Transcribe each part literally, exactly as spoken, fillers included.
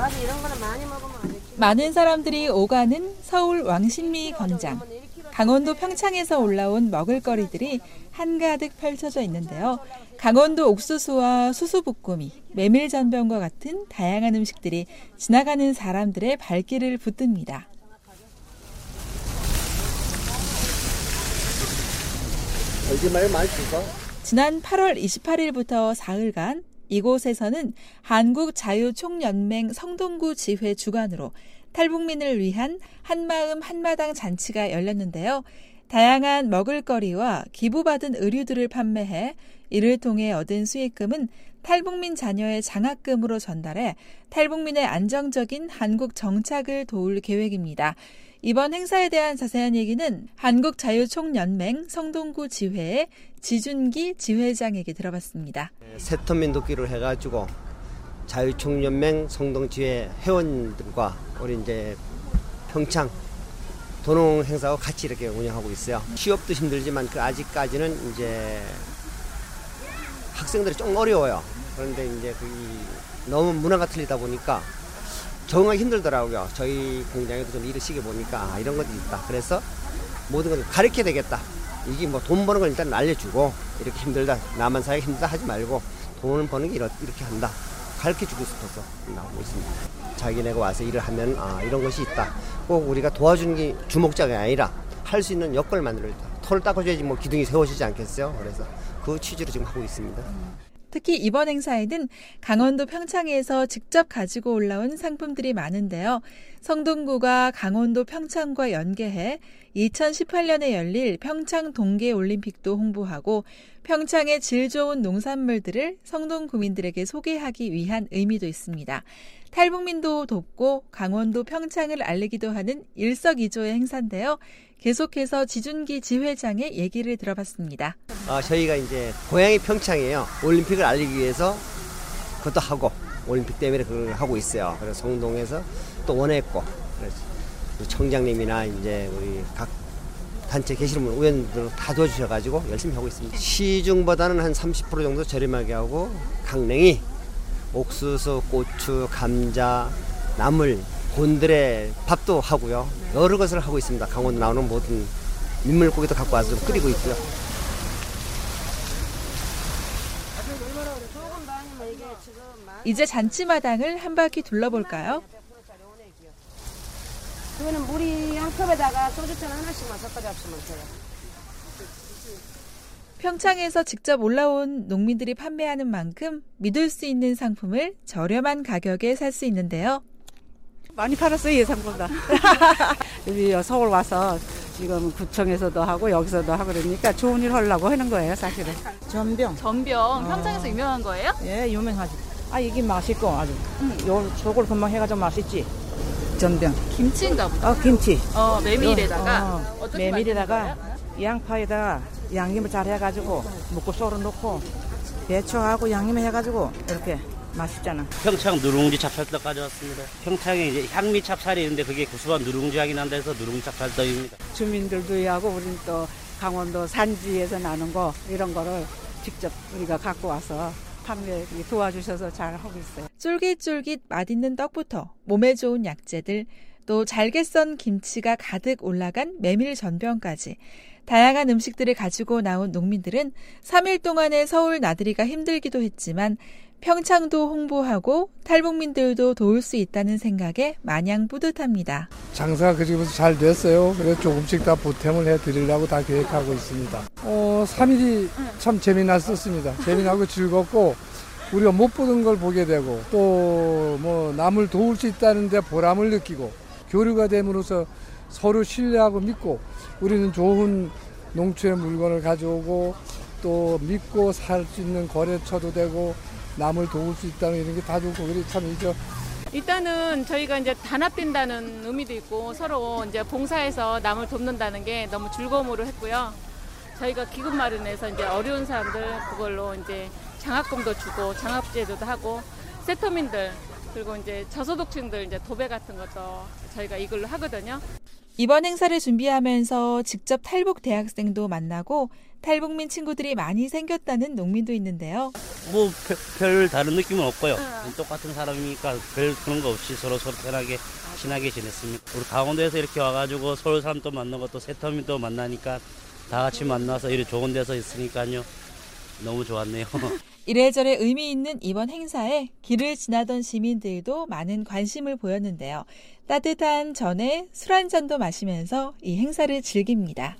맞아, 이런 거는 많이 먹으면 안 돼. 많은 사람들이 오가는 서울 왕신리 광장. 강원도 평창에서 올라온 먹을거리들이 한가득 펼쳐져 있는데요. 강원도 옥수수와 수수부꾸미, 메밀전병과 같은 다양한 음식들이 지나가는 사람들의 발길을 붙듭니다. 지난 팔월 이십팔일부터 사흘간 이곳에서는 한국자유총연맹 성동구 지회 주관으로 탈북민을 위한 한마음 한마당 잔치가 열렸는데요. 다양한 먹을거리와 기부받은 의류들을 판매해 이를 통해 얻은 수익금은 탈북민 자녀의 장학금으로 전달해 탈북민의 안정적인 한국 정착을 도울 계획입니다. 이번 행사에 대한 자세한 얘기는 한국자유총연맹 성동구 지회의 지준기 지회장에게 들어봤습니다. 세터민 돕기로 해가지고 자유총연맹 성동지회 회원들과 우리 이제 평창 도농 행사와 같이 이렇게 운영하고 있어요. 취업도 힘들지만 그 아직까지는 이제 학생들이 좀 어려워요. 그런데 이제 그 너무 문화가 틀리다 보니까 적응하기 힘들더라고요. 저희 공장에도 좀 일을 시켜 보니까 아, 이런 것도 있다. 그래서 모든 걸 가르쳐야 되겠다. 이게 뭐 돈 버는 건 일단 알려주고 이렇게 힘들다, 나만 살기 힘들다 하지 말고 돈을 버는 게 이렇게 한다. 가르쳐주고 싶어서 나오고 있습니다. 자기네가 와서 일을 하면 아, 이런 것이 있다. 꼭 우리가 도와주는 게 주목자가 아니라 할 수 있는 여건을 만들어줬다. 털을 닦아줘야지 뭐 기둥이 세워지지 않겠어요. 그래서 그 취지로 지금 하고 있습니다. 특히 이번 행사에는 강원도 평창에서 직접 가지고 올라온 상품들이 많은데요. 성동구가 강원도 평창과 연계해 이천십팔년에 열릴 평창 동계올림픽도 홍보하고 평창의 질 좋은 농산물들을 성동구민들에게 소개하기 위한 의미도 있습니다. 탈북민도 돕고 강원도 평창을 알리기도 하는 일석이조의 행사인데요. 계속해서 지준기 지회장의 얘기를 들어봤습니다. 아, 저희가 이제 고향이 평창이에요. 올림픽을 알리기 위해서 그것도 하고 올림픽 때문에 그걸 하고 있어요. 그래서 성동에서 또 원했고 그래서 청장님이나 이제 우리 각 단체 계시는 분 의원들 다 도와주셔가지고 열심히 하고 있습니다. 시중보다는 한 삼십 퍼센트 정도 저렴하게 하고 강냉이, 옥수수, 고추, 감자, 나물, 곤드레 밥도 하고요. 여러 것을 하고 있습니다. 강원도 나오는 모든 민물고기도 갖고 와서 좀 끓이고 있고요. 이제 잔치마당을 한 바퀴 둘러볼까요? 그거는 물이 한 컵에다가 소주잔 하나씩만 섞어 잡수면 돼요. 평창에서 직접 올라온 농민들이 판매하는 만큼 믿을 수 있는 상품을 저렴한 가격에 살 수 있는데요. 많이 팔았어요, 예상보다. 여기 서울 와서 지금 구청에서도 하고 여기서도 하고 그러니까 좋은 일 하려고 하는 거예요, 사실은. 전병. 전병. 평창에서 어. 유명한 거예요? 예, 유명하지. 아, 이게 맛있고 아주. 음. 요 저걸 금방 해가지고 맛있지. 전병. 김치인가 보다. 어, 김치. 어, 메밀에다가. 어, 어. 메밀에다가 양파에다가 양념을 잘 해가지고 묵고 썰어 놓고 배추하고 양념 해가지고 이렇게 맛있잖아. 평창 누룽지 찹쌀떡 가져왔습니다. 평창에 이제 향미 찹쌀이 있는데 그게 구수한 누룽지 향이 난다 해서 누룽지 찹쌀떡입니다. 주민들도 하고 우리는 또 강원도 산지에서 나는 거 이런 거를 직접 우리가 갖고 와서 판매 도와주셔서 잘 하고 있어요. 쫄깃쫄깃 맛있는 떡부터 몸에 좋은 약재들, 또 잘게 썬 김치가 가득 올라간 메밀 전병까지 다양한 음식들을 가지고 나온 농민들은 삼 일 동안의 서울 나들이가 힘들기도 했지만 평창도 홍보하고 탈북민들도 도울 수 있다는 생각에 마냥 뿌듯합니다. 장사가 그지부터 잘 됐어요. 그래서 조금씩 다 보탬을 해드리려고 다 계획하고 있습니다. 어, 삼 일이 참 재미났었습니다. 재미나고 즐겁고 우리가 못 보던 걸 보게 되고 또 뭐 남을 도울 수 있다는 데 보람을 느끼고 교류가 됨으로써 서로 신뢰하고 믿고 우리는 좋은 농촌의 물건을 가져오고 또 믿고 살 수 있는 거래처도 되고 남을 도울 수 있다는 이런 게 다 좋고 그래 참 이죠. 일단은 저희가 이제 단합된다는 의미도 있고 서로 이제 봉사해서 남을 돕는다는 게 너무 즐거움으로 했고요. 저희가 기금 마련해서 이제 어려운 사람들 그걸로 이제 장학금도 주고 장학제도도 하고 세터민들 그리고 이제 저소득층들 이제 도배 같은 것도 저희가 이걸로 하거든요. 이번 행사를 준비하면서 직접 탈북 대학생도 만나고 탈북민 친구들이 많이 생겼다는 농민도 있는데요. 뭐 별 다른 느낌은 없고요. 똑같은 사람이니까 별 그런 거 없이 서로 서로 편하게 친하게 지냈습니다. 우리 강원도에서 이렇게 와가지고 서울 사람도 만나고 또 새터민도 만나니까 다 같이 만나서 이렇게 좋은 데서 있으니까요. 너무 좋았네요. 이래저래 의미 있는 이번 행사에 길을 지나던 시민들도 많은 관심을 보였는데요. 따뜻한 전에 술 한 잔도 마시면서 이 행사를 즐깁니다.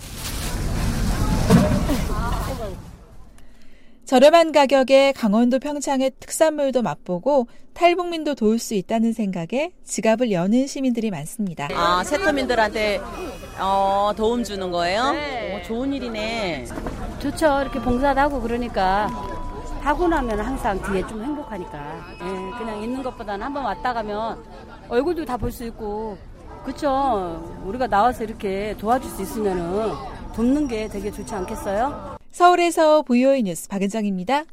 저렴한 가격에 강원도 평창의 특산물도 맛보고 탈북민도 도울 수 있다는 생각에 지갑을 여는 시민들이 많습니다. 아, 세터민들한테 어, 도움 주는 거예요? 네. 오, 좋은 일이네. 좋죠. 이렇게 봉사도 하고 그러니까 하고 나면 항상 뒤에 좀 행복하니까. 예, 그냥 있는 것보다는 한번 왔다 가면 얼굴도 다 볼 수 있고 그렇죠. 우리가 나와서 이렇게 도와줄 수 있으면은 돕는 게 되게 좋지 않겠어요? 서울에서 브이오에이 뉴스 박은정입니다.